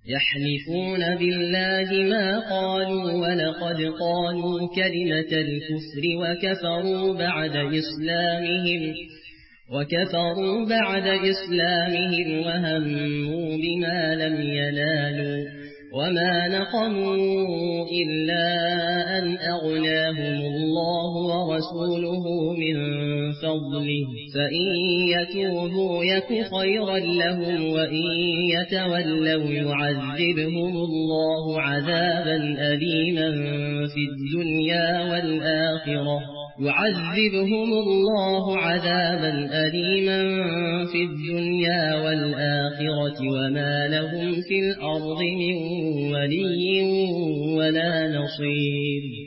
يحلفون بالله ما قالوا ولقد قالوا كلمة الكفر وكفروا بعد إسلامهم وهموا بما لم ينالوا وما نقموا إلا أن أغناهم الله ورسوله من فضله فإن يتوبوا يك خيرا لهم وإن يتولوا يعذبهم الله عذابا أليما في الدنيا والآخرة وما لهم في الأرض من ولي ولا نصير.